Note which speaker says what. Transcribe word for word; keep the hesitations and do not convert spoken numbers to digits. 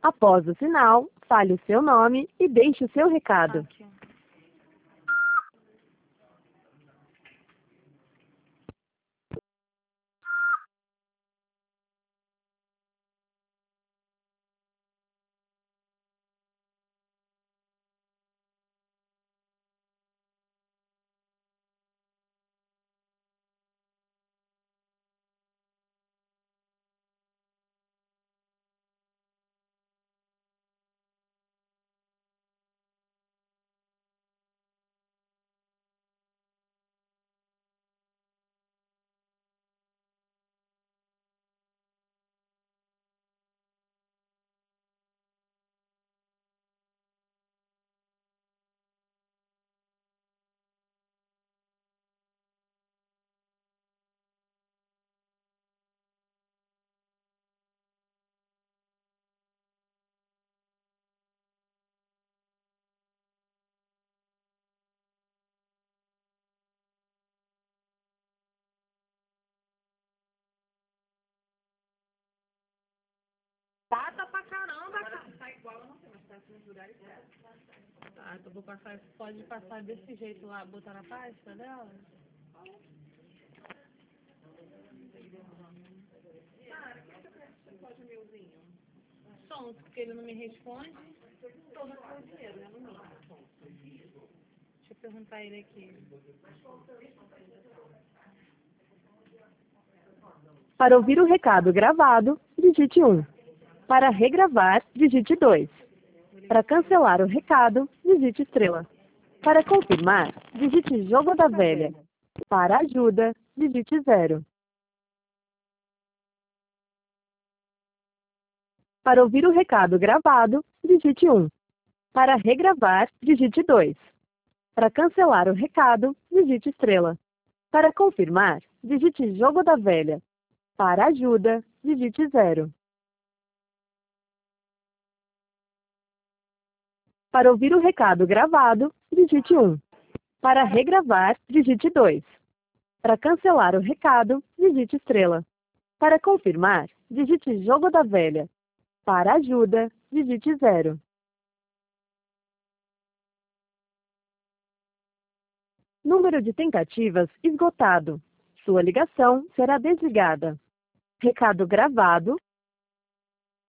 Speaker 1: Após o sinal, fale o seu nome e deixe o seu recado.
Speaker 2: Aqui.
Speaker 3: Bata pra caramba, cara. Tá igual, eu não sei, mas tá nos lugares certos. Tá, então vou passar, pode passar desse jeito lá, botar na pasta dela? Cara, o que você pode o meuzinho? Sonso, porque ele não me responde. Todo o dinheiro, né? Não me responde. Deixa eu perguntar ele aqui.
Speaker 1: Para ouvir o recado gravado, digite um. Para regravar, digite dois. Para cancelar o recado, digite estrela. Para confirmar, digite jogo da velha. Para ajuda, digite zero. Para ouvir o recado gravado, digite um. Para regravar, digite dois. Para cancelar o recado, digite estrela. Para confirmar, digite jogo da velha. Para ajuda, digite zero. Para ouvir o recado gravado, digite um. Para regravar, digite dois. Para cancelar o recado, digite estrela. Para confirmar, digite jogo da velha. Para ajuda, digite zero. Número de tentativas esgotado. Sua ligação será desligada. Recado gravado,